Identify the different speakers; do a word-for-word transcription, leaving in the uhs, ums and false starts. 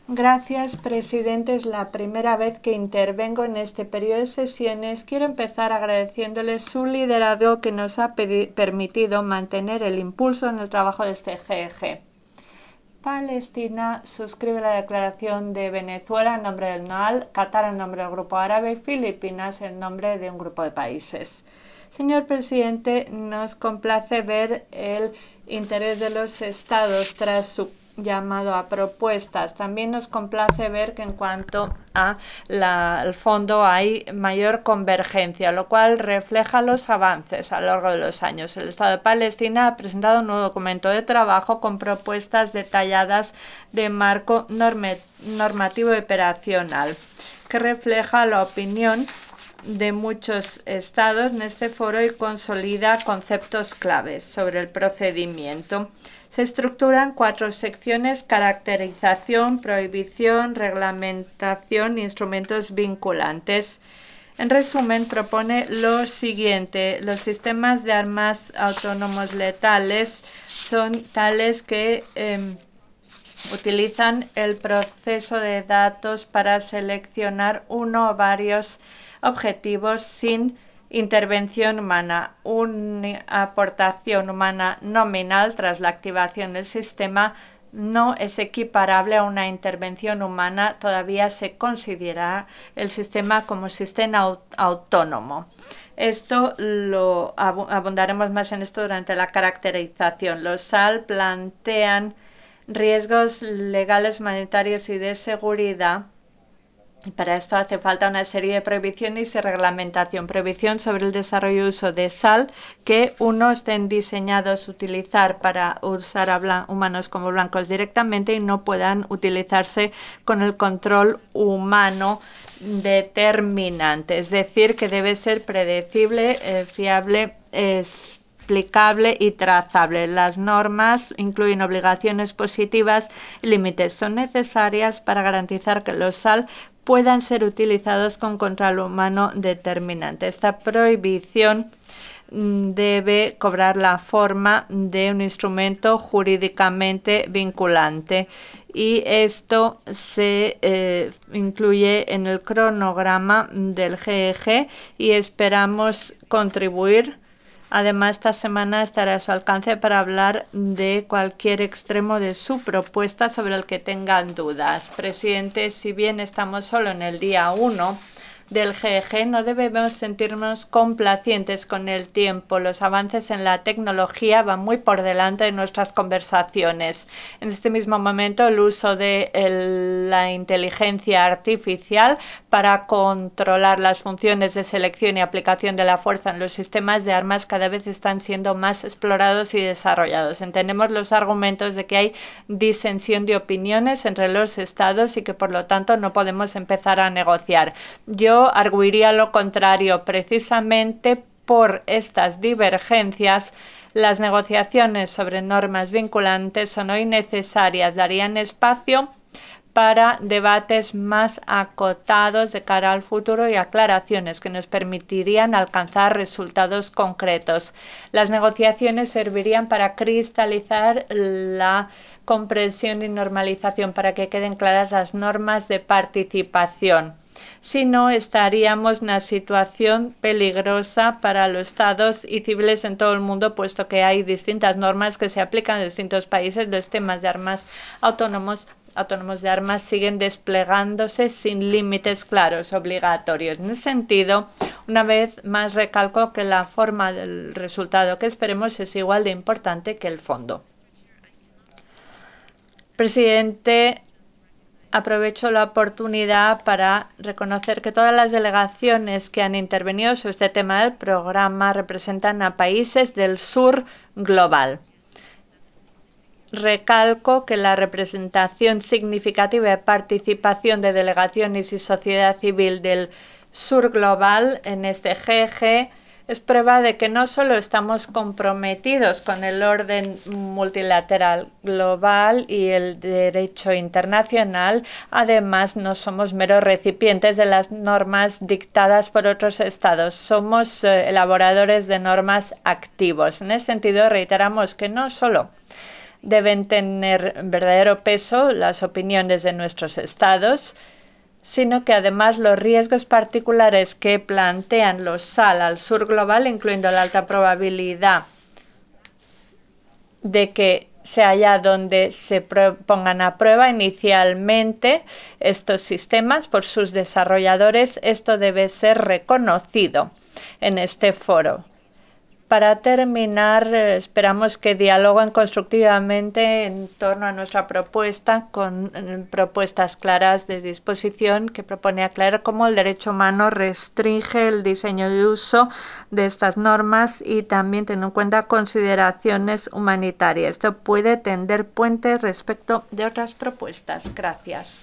Speaker 1: Gracias, presidente. Es la primera vez que intervengo en este periodo de sesiones. Quiero empezar agradeciéndole su liderazgo que nos ha permitido mantener el impulso en el trabajo de este G E G. Palestina suscribe la declaración de Venezuela en nombre del N O A L, Qatar en nombre del Grupo Árabe y Filipinas en nombre de un grupo de países. Señor presidente, nos complace ver el interés de los estados tras su llamado a propuestas. También nos complace ver que en cuanto al fondo hay mayor convergencia, lo cual refleja los avances a lo largo de los años. El Estado de Palestina ha presentado un nuevo documento de trabajo con propuestas detalladas de marco normativo y operacional que refleja la opinión de muchos estados en este foro y consolida conceptos claves sobre el procedimiento. Se estructuran cuatro secciones: caracterización, prohibición, reglamentación e instrumentos vinculantes. En resumen, propone lo siguiente: los sistemas de armas autónomos letales son tales que eh, utilizan el proceso de datos para seleccionar uno o varios objetivos sin intervención humana. Una aportación humana nominal tras la activación del sistema no es equiparable a una intervención humana. Todavía se considera el sistema como sistema autónomo. Esto lo abundaremos más en esto durante la caracterización. Los S A L plantean riesgos legales, humanitarios y de seguridad. Y para esto hace falta una serie de prohibiciones y reglamentación. Prohibición sobre el desarrollo y uso de S A L, que uno estén diseñados a utilizar para usar a humanos como blancos directamente y no puedan utilizarse con el control humano determinante. Es decir, que debe ser predecible, eh, fiable, es explicable y trazable. Las normas incluyen obligaciones positivas y límites. Son necesarias para garantizar que los S A L puedan ser utilizados con control humano determinante. Esta prohibición debe cobrar la forma de un instrumento jurídicamente vinculante y esto se eh, incluye en el cronograma del G E G y esperamos contribuir. Además, esta semana estará a su alcance para hablar de cualquier extremo de su propuesta sobre el que tengan dudas. Presidente, si bien estamos solo en el día uno del G E G, no debemos sentirnos complacientes con el tiempo. Los avances en la tecnología van muy por delante de nuestras conversaciones. En este mismo momento, el uso de el, la inteligencia artificial para controlar las funciones de selección y aplicación de la fuerza en los sistemas de armas cada vez están siendo más explorados y desarrollados. Entendemos los argumentos de que hay disensión de opiniones entre los estados y que por lo tanto no podemos empezar a negociar. Yo arguiría lo contrario. Precisamente por estas divergencias, las negociaciones sobre normas vinculantes son hoy necesarias. Darían espacio para debates más acotados de cara al futuro y aclaraciones que nos permitirían alcanzar resultados concretos. Las negociaciones servirían para cristalizar la comprensión y normalización, para que queden claras las normas de participación. Si no, estaríamos en una situación peligrosa para los estados y civiles en todo el mundo, puesto que hay distintas normas que se aplican en distintos países. Los temas de armas autónomos autónomos de armas siguen desplegándose sin límites claros obligatorios. En ese sentido, una vez más recalco que la forma del resultado que esperemos es igual de importante que el fondo. Presidente, aprovecho la oportunidad para reconocer que todas las delegaciones que han intervenido sobre este tema del programa representan a países del sur global. Recalco que la representación significativa de participación de delegaciones y sociedad civil del sur global en este G E G es prueba de que no solo estamos comprometidos con el orden multilateral global y el derecho internacional, además no somos meros recipientes de las normas dictadas por otros estados, somos eh, elaboradores de normas activos. En ese sentido, reiteramos que no solo Deben tener verdadero peso las opiniones de nuestros estados, sino que además los riesgos particulares que plantean los S A L al sur global, incluyendo la alta probabilidad de que sea allá donde se pongan a prueba inicialmente estos sistemas por sus desarrolladores, esto debe ser reconocido en este foro. Para terminar, esperamos que dialoguen constructivamente en torno a nuestra propuesta, con propuestas claras de disposición que propone aclarar cómo el derecho humano restringe el diseño y uso de estas normas y también teniendo en cuenta consideraciones humanitarias. Esto puede tender puentes respecto de otras propuestas. Gracias.